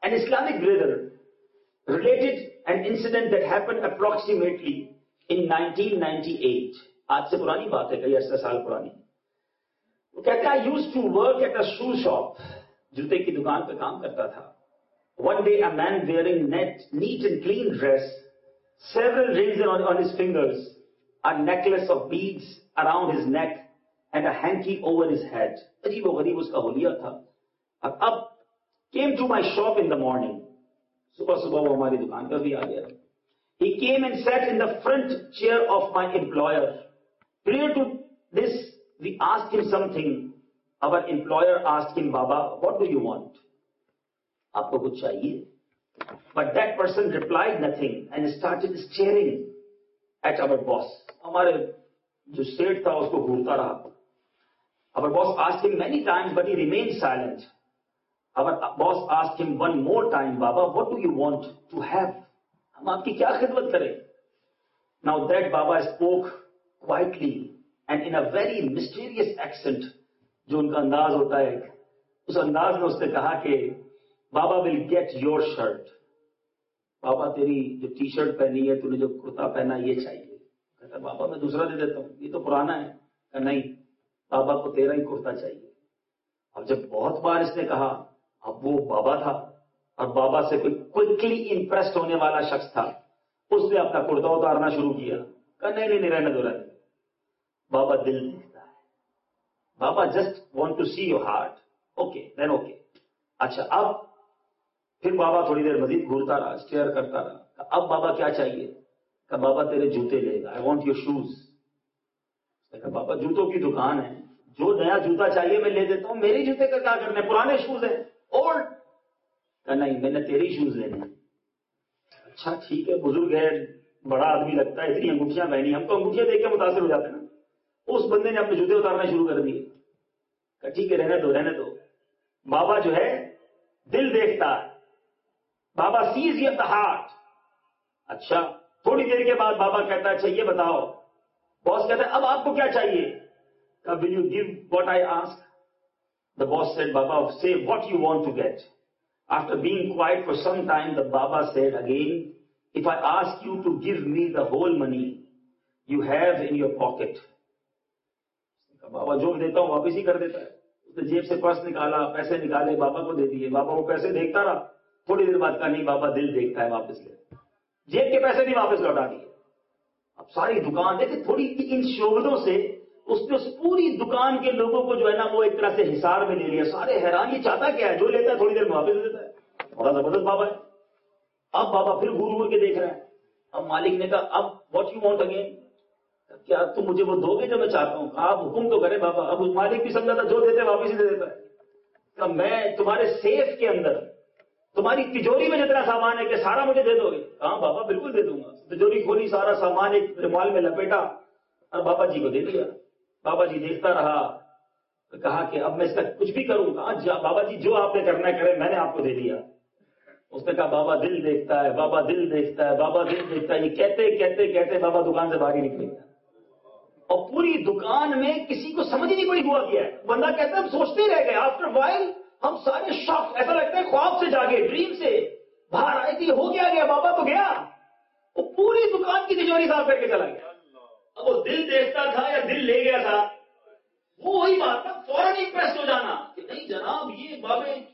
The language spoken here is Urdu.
An Islamic brother related an incident that happened approximately in 1998. آج سے پرانی بات ہے, کئی عرصہ سال پرانی. وہ کہتے ہیں I used to work at a shoe shop. جوتے کی دکان پہ کام کرتا تھا. One day a man wearing neat and clean dress, several rings on his fingers, a necklace of beads around his neck and a hanky over his head. عجیب و غریب اس کا حلیہ تھا. اب came to my shop in the morning. صبح صبح وہ ہماری دکان پر بھی آ گیا. He came and sat in the front chair of my employer. Prior to this, we asked him something. Our employer asked him, Baba, what do you want? آپ کو کچھ چاہیے? But that person replied nothing and started staring at our boss. ہمارے جو سیٹ تھا اس کو گھورتا رہا. Our boss asked him many times, but he remained silent. Our boss asked him one more time, Baba, what do you want to have? ہم آپ کی کیا خدمت کریں? Now that Baba spoke quietly and in a very mysterious accent, جو ان کا انداز ہوتا ہے, اس انداز میں اس نے کہا کہ Baba will get your shirt. بابا تیری جو ٹی شرٹ پہنی ہے, تو نے جو کرتا پہنا یہ چاہیے. کہتا بابا میں دوسرا دے دیتا ہوں, یہ تو پرانا ہے. کہ نہیں, بابا کو تیرا ہی کرتا چاہیے. اب جب بہت بار اس نے کہا, اب وہ بابا تھا اور بابا سے کوئی کوئکلی امپریسڈ ہونے والا شخص تھا, اس نے اپنا کرتا اتارنا شروع کیا. کہا نہیں رہنے دو. بابا دل دیکھتا ہے. بابا just want to see your heart. Okay then okay. اچھا اب پھر بابا تھوڑی دیر مزید گھورتا رہا, اسٹیئر کرتا رہا. اب بابا کیا چاہیے؟ کہ بابا تیرے جوتے لے گا. I want your shoes. بابا جوتوں کی دکان ہے, جو نیا جوتا چاہیے میں لے دیتا ہوں, میرے جوتے کا کیا کرنا ہے, پرانے شوز ہیں اولڈ. کہ نہیں میں نے تیری شوز لینے. اچھا ٹھیک ہے, بزرگ ہے, بڑا آدمی لگتا ہے, اتنی انگوٹھیاں پہنی, ہم تو انگوٹھیاں دیکھ کے متاثر ہو جاتے ہیں نا. اس بندے نے اپنے جوتے اتارنا شروع کر دیے. کہ ٹھیک ہے رہنے دو. بابا جو ہے دل دیکھتا ہے. بابا سیز یور دا ہارٹ. اچھا تھوڑی دیر کے بعد بابا کہتا ہے اچھا یہ بتاؤ. باس کہتا ہے اب آپ کو کیا چاہیے؟ Will you give what I ask? The boss said, Baba, say what you want to get. After being quiet for some time, the Baba said again, if I ask you to give me the whole money you have in your pocket. بابا جو دیتا ہوں واپس ہی کر دیتا ہے. اس نے جیب سے پرس نکالا, پیسے نکالے, بابا کو دے دیے. بابا وہ پیسے دیکھتا رہا. تھوڑی دیر بعد کہا نہیں بابا دل دیکھتا ہے, واپس لے. جیب کے پیسے بھی واپس لوٹا دیے. اب ساری دکان دیکھے تھوڑی ان شعبوں سے اس نے اس پوری دکان کے لوگوں کو جو ہے نا وہ ایک طرح سے حصار میں لے لیا. سارے حیران, یہ چاہتا کیا ہے, جو لیتا ہے تھوڑی دیر میں واپس دیتا ہے. بڑا زبردست بابا ہے. اب بابا پھر گھور کے دیکھ رہے ہیں. اب مالک نے کہا اب واٹ یو وانٹ اگین, کیا تم مجھے وہ دو گے جو میں چاہتا ہوں؟ آپ حکم تو کریں بابا. اب مالک بھی سمجھا تھا جو دیتے واپس ہی دے دیتا ہے. کہ میں تمہارے سیف کے اندر, تمہاری تجوری میں جتنا سامان ہے کہ سارا مجھے دے دو گے؟ ہاں بابا بالکل دے دوں گا. تجوری کھولی, سارا سامان ایک رومال میں لپیٹا اور بابا جی کو دے دیا. بابا جی دیکھتا رہا. کہا کہ اب میں اس کا کچھ بھی کروں گا. بابا جی جو آپ نے کرنا ہے کرے, میں نے آپ کو دے دیا. اس نے کہا بابا دل دیکھتا ہے, بابا دل دیکھتا ہے, بابا دل دیکھتا ہے. یہ کہتے کہتے بابا دکان سے باہر ہی نکلے گا. اور پوری دکان میں کسی کو سمجھ ہی نہیں پڑی ہوا کیا ہے. بندہ کہتا ہے ہم سوچتے ہی رہ گئے. آفٹر وائل ہم سارے شاک, ایسا لگتا ہے خواب سے جاگے, ڈریم سے باہر آئے تھے. ہو گیا بابا تو گیا. وہ پوری دکان کی تجوری صاف کر کے چلا گیا. اب وہ دل دیکھتا تھا یا دل لے گیا تھا, وہ وہی بات تھا, فوراً امپریس ہو جانا کہ نہیں جناب یہ بابے